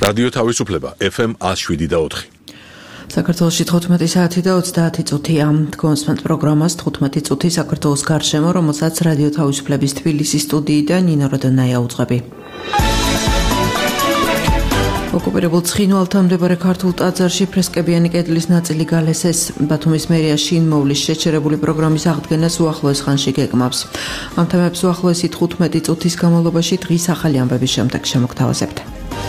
რადიო თავისუფლება FM 107.4. საქართველოში 15 საათი და 30 წუთია. თქვენს პროგრამას 15 წუთი საქართველოს გარშემო, რომელსაც რადიო თავისუფლების თბილისის სტუდიიდან ნინო როდონაია უძღვები. ოკუპირებულ ცხინვალთან მდებარე ქართულ ტაძარში ფრესკებიანი კედლის ნაწილი გალესეს. ბათუმის მერია შინმოვლის შეჩერებული პროგრამის აღდგენას უახლოეს ხანში გეკმავს. ამ თემებს უახლოესი 15 წუთის განმავლობაში დღის ახალი ამბების შემდეგ შემოგთავაზებთ.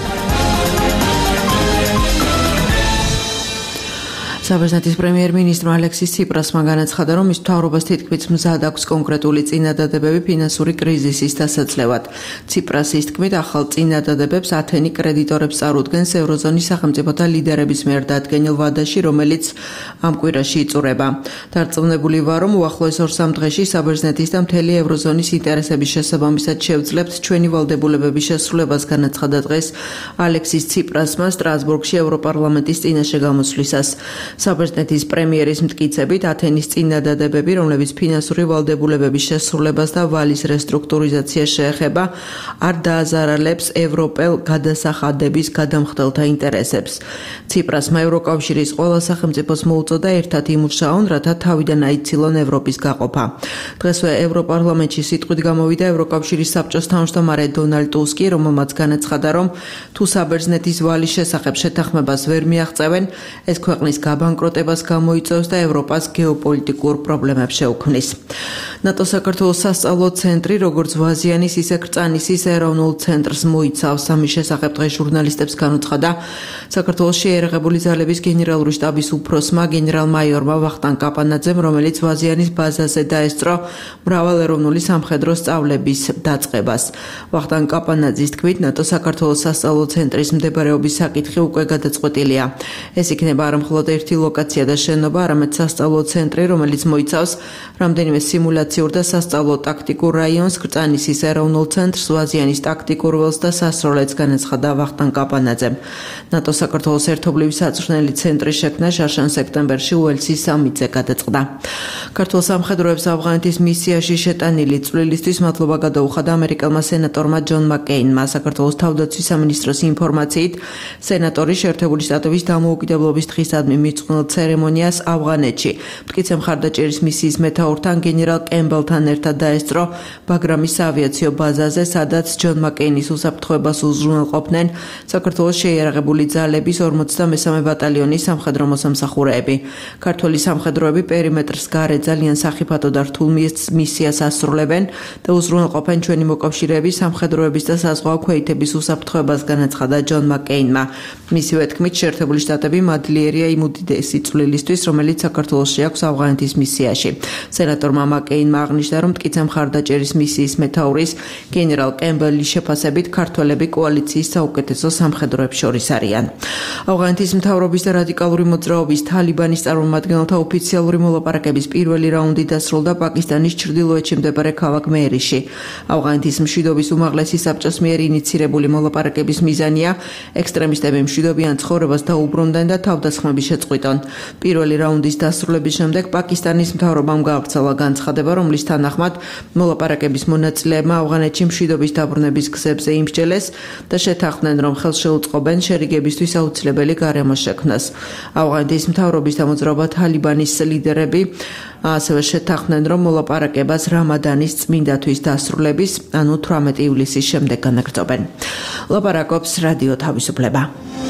საბერძნეთის პრემიერ-მინისტრმა ალექსის ციპრასმა განაცხადა, რომ მის მთავრობას თითქმის მზად აქვს კონკრეტული წინადადებები ფინანსური კრიზისის დასაძლევად. ციპრასის თქმით, ახალ წინადადებებს ათენი კრედიტორებს წარუდგენს ევროზონის სახელმწიფოთა ლიდერების მიერ დადგენილ ვადაში, რომელიც ამ კვირაში იწურება. დარწმუნებული ვარ, რომ უახლოეს 2-3 დღეში საბერძნეთის და მთელი ევროზონის ინტერესების შესაბამისად შევძლებთ ჩვენი ვალდებულებების შესრულებას, განაცხადა დღეს ალექსის ციპრასმა სტრასბურგში ევროპარლამენტის წინაშე გამოსვლისას. საბერძნეთის პრემიერის მტკიცებით, ათენის წინადადებები, რომლებიც ფინანსური ვალდებულებების შესრულებას და ვალის რესტრუქტურიზაციას შეეხება, არ დააზარალებს ევროპელ გადასახადების გადამხდელთა ინტერესებს. ციპრასმა ევროკავშირის ყველა სახელმწიფოს მოუწოდა ერთად იმუშაონ, რათა თავიდან აიცილონ ევროპის გაყოფა. დღესვე ევროპარლამენტში სიტყვით გამოვიდა ევროკავშირის საბჭოს თავმჯდომარე დონალდ ტუსკი, რომელმაც განაცხადა, რომ თუ საბერძნეთის ვალის შესახებ შეთანხმებას ვერ მიაღწევენ, ეს ქვეყნის ბანკროტებას გამოიწვევს და ევროპას გეოპოლიტიკურ პრობლემებს შეუქმნის. ნატო საქართველოს სასწავლო ცენტრი, როგორც ვაზიანის, ისე კრწანისის ეროვნულ ცენტრს მოიცავს. ამის შესახებ დღეს ჟურნალისტებს განუცხადა საქართველოს შეიარაღებული ძალების გენერალური შტაბის უფროსმა გენერალ-მაიორმა ვახტანგ კაპანაძემ, რომელიც ვაზიანის ბაზაზე დაესწრო მრავალეროვნული სამხედრო სწავლების დაწყებას. ვახტანგ კაპანაძის თქმით, ნატო საქართველოს სასწავლო ცენტრის მდებარეობის საკითხი უკვე გადაწყვეტილია. ეს იქნება არა მხოლოდ ერთი ლოკაცია და შენობა, არამედ სასწავლო ცენტრი, რომელიც მოიცავს რამდენიმე სიმულაციურ და სასწავლო ტაქტიკურ რაიონს, კრწანისის ეროვნულ ცენტრს, ვაზიანის ტაქტიკურ ველს და სასროლეთს, განაცხადა ვახტანგ კაპანაძემ. ნატო საქართველოს ერთობლივი საწვრთნელი ცენტრის შექმნა შარშან სექტემბერში უელსის სამიტზე გადაწყდა. ქართულ სამხედროებს ავღანეთის მისიაში შეტანილი წვლილისთვის მადლობა გადაუხადა ამერიკელმა სენატორმა ჯონ მაკეინმა. საქართველოს თავდაცვის სამინისტროს ინფორმაციით, სენატორი შეერთებული შტატების დამოუკიდებლობის დღისადმი მიწყვნილ ცერემონიას ავღანეთში მტკიცე მხარდაჭერის მისიის მეთაურთან გენერალ კემბელთან ერთად დაესწრო ბაგრამის საავიაციო ბაზაზე, სადაც ჯონ მაკეინის უსაფრთხოებას უზრუნველყოფდნენ საქართველოს შეიარაღებული ძალების 53 ბატალიონის სამხედრო მოსამსახურეები. ქართველი სამხედროები პერიმეტრს გარეთ ძალიან სახიფათო და რთულ მისიას ასრულებენ და უზრუნველყოფენ ჩვენი მოკავშირეების სამხედროების და საზღვაო ქვეითების უსაფრთხოებას, განაცხადა ჯონ მაკეინმა. მისივე თქმით, შეერთებული შტატები მადლიერია იმ უდიდესი წვლილისთვის, რომელიც საქართველოში აქვს ავღანეთის მისიაში. სენატორმა მაკეინმა აღნიშნა, რომ მტკიცე მხარდაჭერის მისიის მეთაურის გენერალ კემბელის შეფასებით ქართველები კოალიციის საუკეთესო სამხედროებს შორის არიან. ავღანეთის მთავრობის და რადიკალური მოძრაობის თალიბანის წარმომადგენელთა ოფიციალური მოლაპარაკების პირველი რაუნდი დასრულდა პაკისტანის ჩრდილოეთში მდებარე ქალაქ მეერიში. ავღანეთის მშვიდობის უმაღლესი საბჭოს მიერ ინიცირებული მოლაპარაკების მიზანია ექსტრემისტები მშვიდობიან ცხოვრებას დაუბრუნდნენ და თავდასხმების შეწყვიტონ. პირველი რაუნდის დასრულების შემდეგ პაკისტანის მთავრობამ გაავრცელა განცხადება, რომლის თანახმად მოლაპარაკების მონაწილეებმა ავღანეთში მშვიდობის დაბრუნების გზებზე იმსჯელეს და შეთანხმდნენ, რომ ხელს შეუწყობენ შერიგებისთვის აუცილებელი გარემო შექმნას. ავღანეთის მთავრობის და მოძრაობა თალიბანის ლიდერები ასევე შეთანხმდნენ, რომ მოლაპარაკებას რამადანის წმინდათვის დასრულების, ანუ 18 ივლისის შემდეგ განაგრძობენ. ლაპარაკობს რადიო თავისუფლება.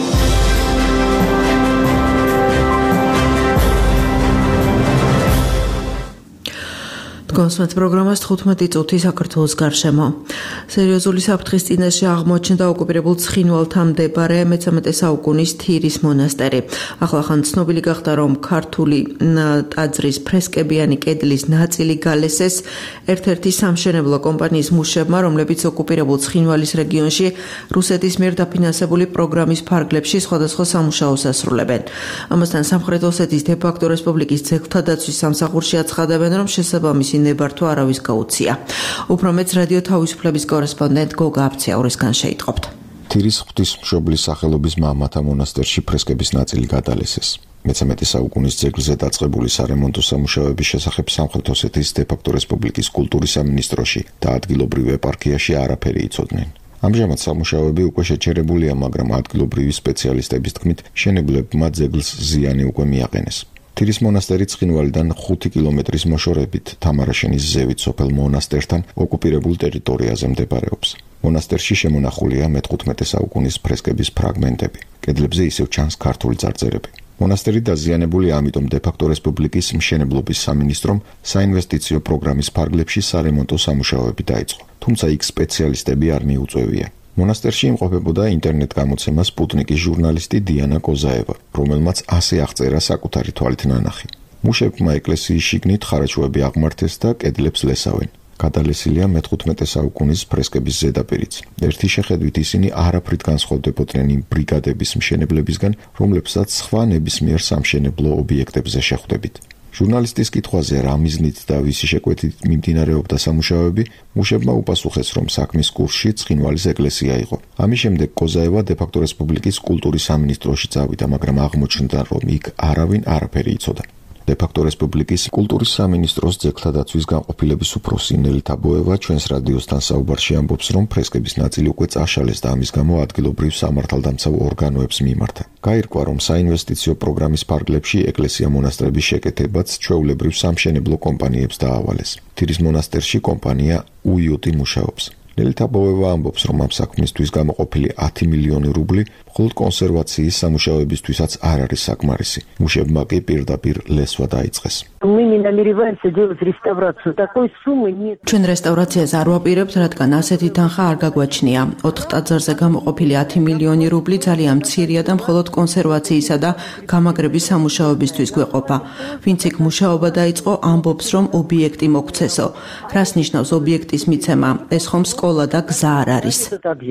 კონსმეთ პროგრამას 15 წუთი საქართველოს გარშემო. სერიოზული საფრთხის წინაშე აღმოჩნდა ოკუპირებულ ცხინვალთან მდებარე 13 საუკუნის თირის მონასტერი. ახლახან ცნობილი გახდა, რომ ქართული ტაძრის ფრესკებიანი კედლის ნაწილი გალესეს ერთ-ერთი სამშენებლო კომპანიის მუშებმა, რომლებიც ოკუპირებულ ცხინვალის რეგიონში რუსეთის მიერ დაფინანსებული პროგრამის ფარგლებში სხვადასხვა სამუშაოს ასრულებენ. ამასთან სამხრეთ ოსეთის დე-ფაქტო რესპუბლიკის ძეგლთა დაცვის სამსახურში აცხადებენ, რომ შესაბამისი ნებართვა არავის გაუწია. უფრო მეც რადიო თავისუფლების კორესპონდენტ გოგა აფციაურისგან შეიტყობთ. თირის ღვთისმშობლის სახელობის მამათა მონასტერში ფრესკების ნაწილი გადალესეს. 13 საუკუნის ძეგლზე დაწყებული სარემონტო სამუშაოების შესახებ სამხრეთ ოსეთის დე-ფაქტო რესპუბლიკის კულტურის სამინისტროში და ადგილობრივ ეპარქიაში არაფერი იცოდნენ. ამჟამად სამუშაოები უკვე შეჩერებულია, მაგრამ ადგილობრივი სპეციალისტების თქმით, მშენებლებმა ძეგლს ზიანი უკვე მიაყენეს. თირის მონასტერი ცხინვალიდან 5 კილომეტრის მოშორებით თამარაშენის ზევით სოფელ მონასტერთან ოკუპირებულ ტერიტორიაზე მდებარეობს. მონასტერში შემონახულია მე-15 საუკუნის ფრესკების ფრაგმენტები. კედლებზე ისევ ჩანს ქართული წარწერები. მონასტერი დაზიანებულია, ამიტომ დე-ფაქტო რესპუბლიკის მშენებლობის სამინისტრომ საინვესტიციო პროგრამის ფარგლებში სარემონტო სამუშაოები დაიწყო. თუმცა იქ სპეციალისტები არ მიუწვევია. მონასტერში იმყოფებოდა ინტერნეტ გამოცემა სპუტნიკის ჟურნალისტი დიანა კოზაევა, რომელმაც ასე აღწერა საკუთარი თვალით ნანახი. მუშებმა ეკლესიის შიგნით ხარაჩოები აღმართეს და კედლებს ლესავენ. გადალესილია მე-15 საუკუნის ფრესკების ზედაპირიც. ერთი შეხედვით ისინი არაფრით განსხვავდებოდნენ იმ ბრიგადების მშენებლებისგან, რომლებსაც სხვა ნებისმიერ სამშენებლო ობიექტებზე შეხვდებით. ჟურნალისტის კითხვაზე რა მიზნით და ვისი შეკვეთით მიმდინარეობდა სამუშაოები, მუშებმა უპასუხეს, რომ საქმის კურსში ცხინვალის ეკლესია იყო. ამის შემდეგ კოზაევა დე-ფაქტო რესპუბლიკის კულტურის სამინისტროში წავიდა, მაგრამ აღმოჩნდა, რომ იქ არავინ არაფერი იცოდა. დე-ფაქტო რესპუბლიკის კულტურის სამინისტროს ძეგლთა დაცვის განყოფილების უფროსი ნელი თაბოევა ჩვენს რადიოსთან საუბარში ამბობს, რომ ფრესკების ნაწილი უკვე წაშალეს და ამის გამო ადგილობრივ სამართალდამცავ ორგანოებს მიმართა. გაირკვა, რომ საინვესტიციო პროგრამის ფარგლებში ეკლესია-მონასტრების შეკეთებაც ჩვეულებრივ სამშენებლო კომპანიებს დაავალეს. თირის მონასტერში კომპანია უიუტი მუშაობს. ნელი თაბოევა ამბობს, რომ ამ საქმისთვის გამოყოფილი 10 მილიონი რუბლი მხოლოდ კონსერვაციის სამუშაოებისთვისაც არ არის საკმარისი. მუშებმა კი პირდაპირ ლესვა დაიწყეს. ჩვენ რესტავრაციას არ ვაპირებთ, რადგან ასეთი თანხა არ გაგვაჩნია. 4 ტაძარზე გამოყოფილი 10 მილიონი რუბლი ძალიან მცირეა და მხოლოდ კონსერვაციისა და გამაგრების სამუშაოებისთვის გვეყოფა. ვინც იქ მუშაობა დაიწყო, ამბობს, რომ ობიექტი მოგვცესო. რას ნიშნავს ობიექტის მიცემა? ეს ხომ სკოლა და გზა არ არის.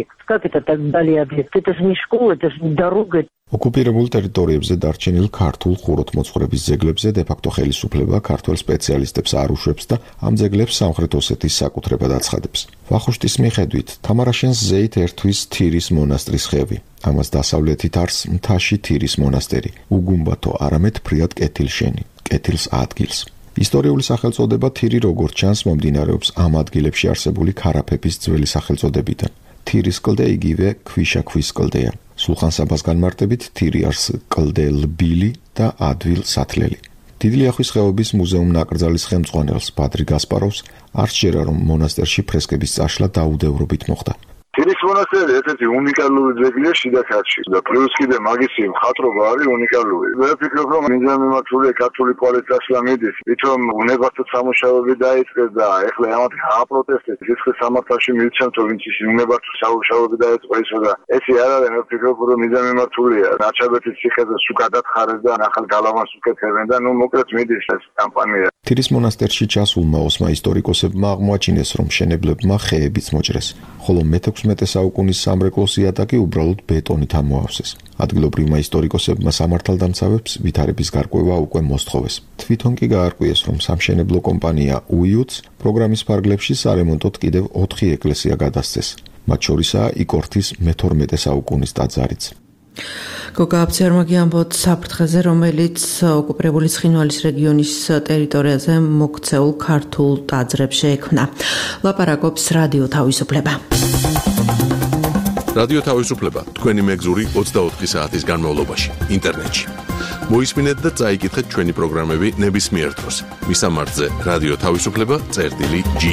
ოკუპირებულ ტერიტორიებზე დარჩენილ ქართულ ხუროთმოძღვრების ძეგლებზე დე-ფაქტო ხელისუფლება ქართველ სპეციალისტებს არ უშვებს და ამ ძეგლებს სამხრეთ ოსეთის საკუთრებად აცხადებს. ვახუშტის მიხედვით, თამარაშენს ზეით ერთვის თირის მონასტრის ხევი. ამას დასავლეთით არს მთაში თირის მონასტერი, უგუმბათო არამედ ფრიად კეთილშენი, კეთილს ადგილს. ისტორიული სახელწოდება თირი როგორც ჩანს მომდინარეობს ამ ადგილებში არსებული ქარაფების ძველი სახელწოდებიდან. თირის კლდე იგივე ქვიშაქვის კლდეა. სულხან-საბას განმარტებით თირი არს კლდე-ლბილი და ადვილ-სათლელი. დიდი ლიახვის ხეობის მუზეუმ ნაკრძალის ხელმძღვანელს ბადრი გასპაროვს არ სჯერა, რომ მონასტერში ფრესკების წაშლა დაუდევრობით მოხდა. თირის მონასტერი ერთ-ერთი უნიკალური ძეგლია შიდა ქართლში და პლუს კიდე მაგისი მხატვრობა არის უნიკალური. მე ვფიქრობ, რომ მიმართულია ქართული კვალის წაშლა მიდის, თვითონ უნებასთან სამუშაოები დაიწყეს და ეხლა ამათ გააპროტესტეს. რისხის სამართალში მივცემთო, ვინც ის უნებასთან სამუშაოები დაიწყო ისო და ესე არ არის, მე ვფიქრობ, რომ მიმართულია. ნაჩაბეთის ციხეზე სულ გადათხარეს და ახალ გალავანს უკეთებენ და ნუ მოკლედ მიდის ეს კამპანია. თირის მონასტერში ჩასულმა ოსმა ისტორიკოსებმა აღმოაჩინეს, რომ მშენებლებმა ხეებიც მოჭრეს, ხოლო მე-16 საუკუნის სამრეკლოს იატაკი უბრალოდ ბეტონით ამოავსეს. ადგილობრივმა ისტორიკოსებმა სამართალდამცავებს ვითარების გარკვევა უკვე მოსთხოვეს. თვითონ კი გაარკვიეს, რომ სამშენებლო კომპანია უიუტს პროგრამის ფარგლებში სარემონტოდ კიდევ 4 ეკლესია გადასცეს. მათ შორისაა იკორთის მე-12 საუკუნის ტაძარიც. გოგა აბცერმაგი ამბობს საფრთხეზე, რომელიც ოკუპირებული ცხინვალის რეგიონის ტერიტორიაზე მოქცეულ ქართულ ტაძრებს შეექმნა. ლაპარაკობს რადიო თავისუფლება. რადიო თავისუფლება თქვენი მეგზური 24 საათის განმავლობაში ინტერნეტში. მოისმინეთ და წაიკითხეთ ჩვენი პროგრამები ნებისმიერ დროს. მისამართზე რადიო თავისუფლება.ge.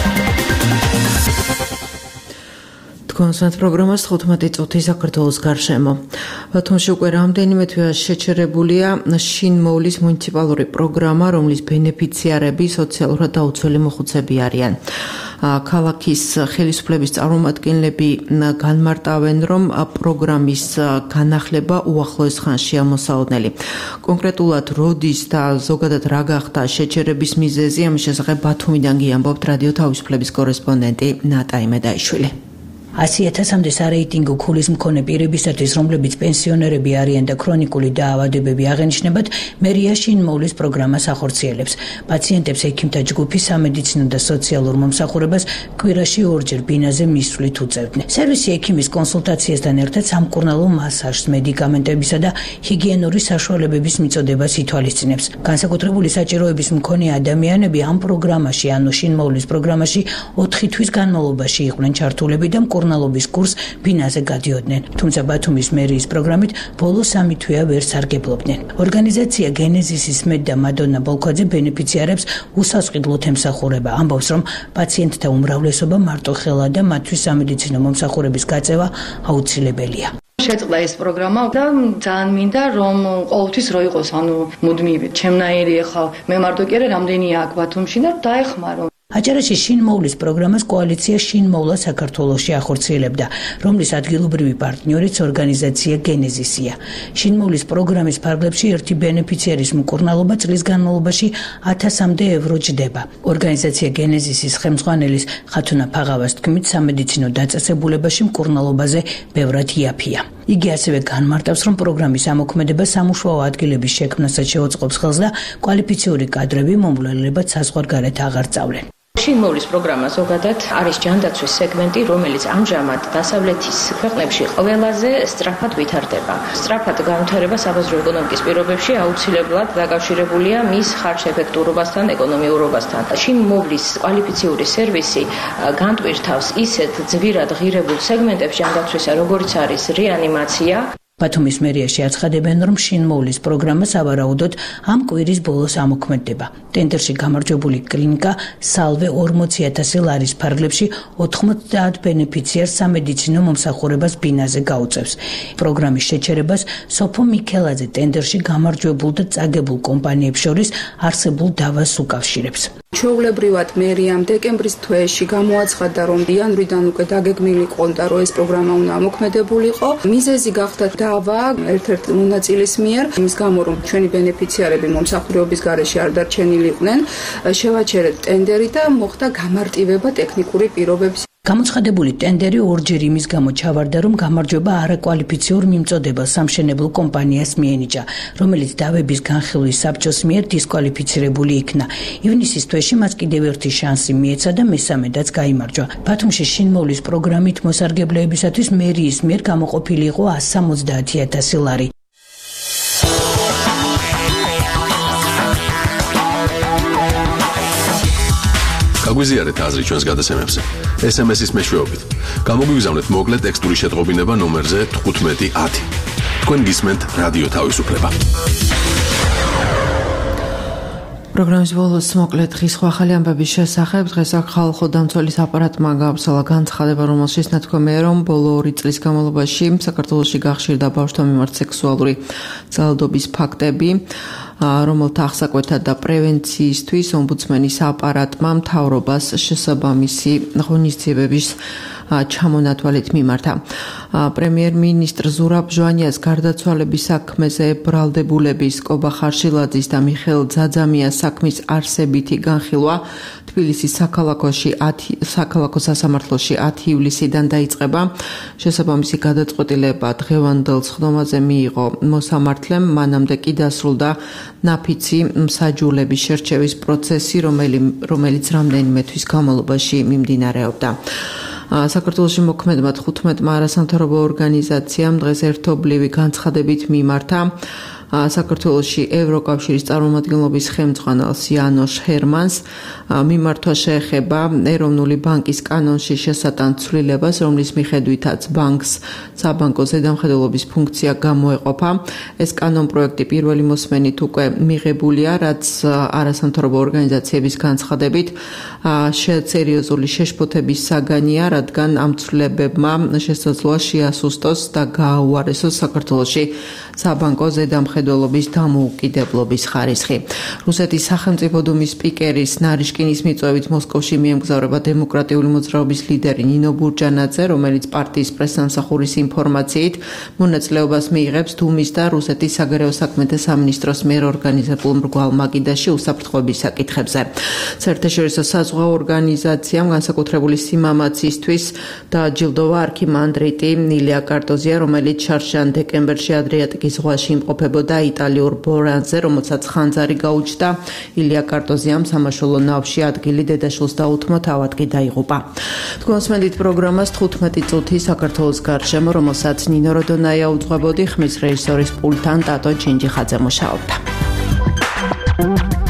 კონსერტ პროგრამას 15 წუთი საქართველოს გარშემო. ბათუმში უკვე რამდენიმე თვეა შეჩერებულია შინმოვლის მუნიციპალური პროგრამა, რომლის ბენეფიციარები სოციალურად დაუცველი მოხუცები არიან. ქალაქის ხელისუფლების წარმომადგენლები განმარტავენ, რომ პროგრამის განახლება უახლოეს ხანშია მოსაოდნელი. კონკრეტულად როდის და ზოგადად რა გახდა შეჩერების მიზეზი, ამის შესახებ ბათუმიდან გიამბობთ რადიო თავისუფლების კორესპონდენტი ნატა იმედაიშვილი. 100,000-მდე სარეიტინგო ქულის მქონე პირებისათვის, რომლებიც პენსიონერები არიან და ქრონიკული დაავადებები აღენიშნებათ, მერია შინმოვლის პროგრამას ახორციელებს. პაციენტებს ექიმთა ჯგუფი სამედიცინო და სოციალურ მომსახურებას კვირაში 2 ჯერ ბინაზე მისვლით უწევდნენ. სერვისი ექიმის კონსულტაციასთან ერთად სამკურნალო მასაჟს, მედიკამენტებისა და ჰიგიენური საშუალებების მიწოდებას ითვალისწინებს. განსაკუთრებული საჭიროების მქონე ადამიანები ამ პროგრამაში, ანუ შინმოვლის პროგრამაში 4 თვის განმავლობაში იყვნენ ჩართულები და მკურნალობა მკურნალობის კურსს ბინაზე გადიოდნენ, თუმცა ბათუმის მერიის პროგრამით ბოლო 3 თვეა ვერ სარგებლობდნენ. ორგანიზაცია გენეზისის მედ და მადონა ბოლქვაძე ბენეფიციარებს უსასყიდლოდ ემსახურება. ამბობს, რომ პაციენტთა უმრავლესობა მარტოხელა და მათთვის სამედიცინო მომსახურების გაწევა აუცილებელია. შეწყდა ეს პროგრამა და ძალიან მინდა რომ ყოველთვის რო იყოს მუდმივი ჩემნაირი ახლა მე მარტო კი არა რამდენია აქ ბათუმში და დაეხმარო. აჭარაში შინმოვლის პროგრამას კოალიცია შინმოვლა საქართველოში ახორციელებდა, რომლის ადგილობრივი პარტნიორიც ორგანიზაცია გენეზისია. შინმოვლის პროგრამის ფარგლებში ერთი ბენეფიციარის მკურნალობა წლის განმავლობაში 1000-მდე ევრო ჯდება. ორგანიზაცია გენეზისის ხელმძღვანელის ხათუნა ფაღავას თქმით, სამედიცინო დაწესებულებაში მკურნალობაზე ბევრად იაფია. იგი ასევე განმარტავს, რომ პროგრამის ამოქმედება სამუშაო ადგილების შექმნასაც შეუწყობს ხელს და კვალიფიციური კადრები მომვლელებად საზღვარგარეთ აღარ სწავლენ. შინმოვლის პროგრამა ზოგადად არის ჯანდაცვის სეგმენტი, რომელიც ამჟამად დასავლეთის ქვეყნებში ყველაზე სწრაფად ვითარდება. სწრაფად განვითარება საბაზრო ეკონომიკის პირობებში აუცილებლად დაკავშირებულია მის ხარჯ-ეფექტურობასთან, ეკონომიურობასთან. შინმოვლის კვალიფიციური სერვისი განტვირთავს ისეთ ძვირად ღირებულ სეგმენტებს ჯანდაცვისა, როგორც არის რეანიმაცია. ბათუმის მერიაში აცხადებენ, რომ შინმოვლის პროგრამა სავარაუდოდ ამ კვირის ბოლოს ამოქმედდება. ტენდერში გამარჯვებული კლინიკა სალვე 40,000 ლარის ფარგლებში 90 ბენეფიციარს სამედიცინო მომსახურებას ბინაზე გაუწევს. პროგრამის შეჩერებას სოფო მიქელაძე ტენდერში გამარჯვებულ და წაგებულ კომპანიებს შორის არსებულ დავას უკავშირებს. ჩვეულებრივად მერიამ დეკემბრის თვეში გამოაცხადა, რომ იანვრიდან უკვე დაგეგმილი ყოლდა, რომ ეს პროგრამა უნდა ამოქმედებულიყო. მიზეზი გახდა დავა ერთ-ერთ მონაწილის მიერ, იმის გამო, რომ ჩვენი ბენეფიციარები მომსახურების გარეშე არ დარჩენილიყვნენ, შევაჩერეთ ტენდერი და მოხდა გამარტივება ტექნიკური პირობების. გამოცხადებული ტენდერი ორჯერ იმის გამო ჩავარდა, რომ გამარჯვება არაკვალიფიციურ მიმწოდებელ სამშენებლო კომპანიას მიენიჭა, რომელიც დავების განხილვის საბჭოს მიერ დისკვალიფიცირებული იქნა. ივნისის თვეში მას კიდევ ერთი შანსი მიეცა და მესამედაც გაიმარჯვა. ბათუმში შინმოვლის პროგრამით მოსარგებლეებისათვის მერიის მიერ გამოყოფილი იყო 170,000 ლარი. გაგვიზიარეთ აზრი ჩვენს გადაცემებზე. SMS-ის მეშვეობით. გამოგვიგზავნეთ მოკლე ტექსტური შეტყობინება ნომერზე 1510. თქვენ გისმენთ რადიო თავისუფლება. პროგრამის ბოლოს მოკლედ ხის ახალი ამბების შესახებ დღეს აქ ხალხო დამცველის აპარატმა გააფსალა განცხადება, რომელშიც ნათქვამია, რომ ბოლო 2 წლის განმავლობაში საქართველოში გახშირდა ბავშვთა მიმართ სექსუალური ძალადობის ფაქტები, რომელთა აღსაკვეთად და პრევენციისთვის ომბუდსმენის აპარატმა მთავრობას შესაბამისი ღონისძიებების ჩამონათვალით მიმართა. პრემიერ-მინისტრ ზურაბ ჟვანიას გარდაცვალების საქმეზე ბრალდებულების კობა ხარშილაძის და მიხეილ ძაძამიას საქმის არსებითი განხილვა თბილისის საქალაქო სასამართლოში 10 ივლისიდან დაიწყება. შესაბამისი გადაწყვეტილება დღევანდელ სხდომაზე მიიღო მოსამართლემ, მანამდე კი დასრულდა ნაფიცი მსაჯულების შერჩევის პროცესი, რომელიც რამდენიმე თვის განმავლობაში მიმდინარეობდა. საქართველოში მოქმედმა 15-მა არასამთავრობო ორგანიზაციამ დღეს ერთობლივი განცხადებით მიმართა საქართველოში ევროკავშირის წარმომადგენლობის ხელმძღვანელს იანოშ ჰერმანს. მიმართვა შეეხება ეროვნული ბანკის კანონში შესატან ცვლილებას, რომლის მიხედვითაც ბანკს საბანკო ზედამხედველობის ფუნქცია გამოეყოფა. ეს კანონპროექტი პირველი მოსმენით უკვე მიღებულია, რაც არასამთავრობო ორგანიზაციების განცხადებით სერიოზული შეშფოთების საგანია, რადგან ამ ცვლილებებმა შესაძლოა შეასუსტოს და გააუარესოს საქართველოში საბანკო ზედამხედველობის დამოუკიდებლობის ხარისხი. რუსეთის სახელმწიფო დუმის სპიკერის ნარიშკინის მიწვევით მოსკოვში მიემგზავრება დემოკრატიული მოძრაობის ლიდერი ნინო ბურჯანაძე, რომელიც პარტიის პრესსამსახურის ინფორმაციით მონაწილეობას მიიღებს დუმის და რუსეთის საგარეო საქმეთა სამინისტროს მიერ ორგანიზებულ მრგვალ მაგიდაში უსაფრთხოების საკითხებზე. საერთაშორისო საზღვაო ორგანიზაციამ განსაკუთრებული სიმამაცისთვის დააჯილდოვა არქიმანდრიტი ნილია კარტოზია, რომელიც შარშან დეკემბერში ადრიატიკის ზღვაში იმყოფებოდა იტალიურ ბორანზე, რომელსაც ხანძარი გაუჩნდა. ილია კარტოზიამ სამაშველო ნავში ადგილი დედაშვილს დაუთმოთ, ავადმყოფი დაიღუპა. თქვენ მოსმენთ პროგრამას 15 წუთი საქართველოს გარშემო, რომელსაც ნინო როდონაია უძღვებოდი, ხმის რეჟისორის პულტთან ტატო ჩინჯიხაძე მუშაობდა.